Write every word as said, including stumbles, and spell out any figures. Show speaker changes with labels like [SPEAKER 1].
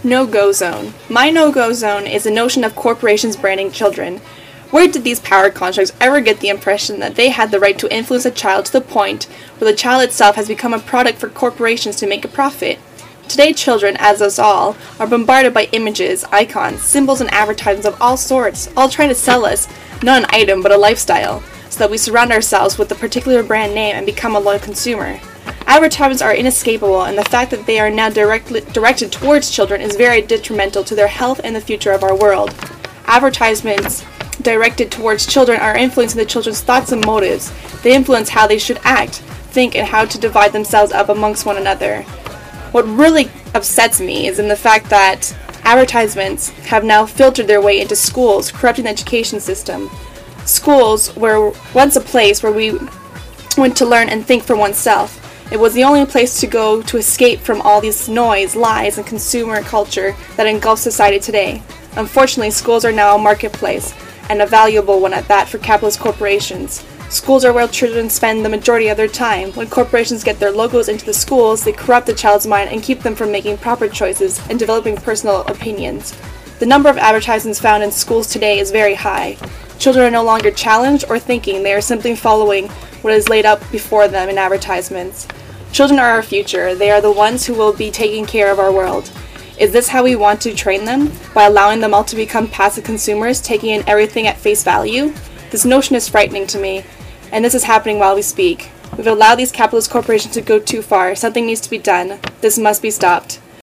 [SPEAKER 1] No-go zone. My no-go zone is a notion of corporations branding children. Where did these power constructs ever get the impression that they had the right to influence a child to the point where the child itself has become a product for corporations to make a profit? Today, children, as us all, are bombarded by images, icons, symbols, and advertisements of all sorts, all trying to sell us, not an item, but a lifestyle, so that we surround ourselves with a particular brand name and become a loyal consumer. Advertisements are inescapable, and the fact that they are now directly directed towards children is very detrimental to their health and the future of our world. Advertisements directed towards children are influencing the children's thoughts and motives. They influence how they should act, think, and how to divide themselves up amongst one another. What really upsets me is in the fact that advertisements have now filtered their way into schools, corrupting the education system. Schools were once a place where we went to learn and think for oneself. It was the only place to go to escape from all this noise, lies, and consumer culture that engulfs society today. Unfortunately, schools are now a marketplace, and a valuable one at that for capitalist corporations. Schools are where children spend the majority of their time. When corporations get their logos into the schools, they corrupt the child's mind and keep them from making proper choices and developing personal opinions. The number of advertisements found in schools today is very high. Children are no longer challenged or thinking, they are simply following what is laid out before them in advertisements. Children are our future. They are the ones who will be taking care of our world. Is this how we want to train them? By allowing them all to become passive consumers, taking in everything at face value? This notion is frightening to me, and this is happening while we speak. We've allowed these capitalist corporations to go too far. Something needs to be done. This must be stopped.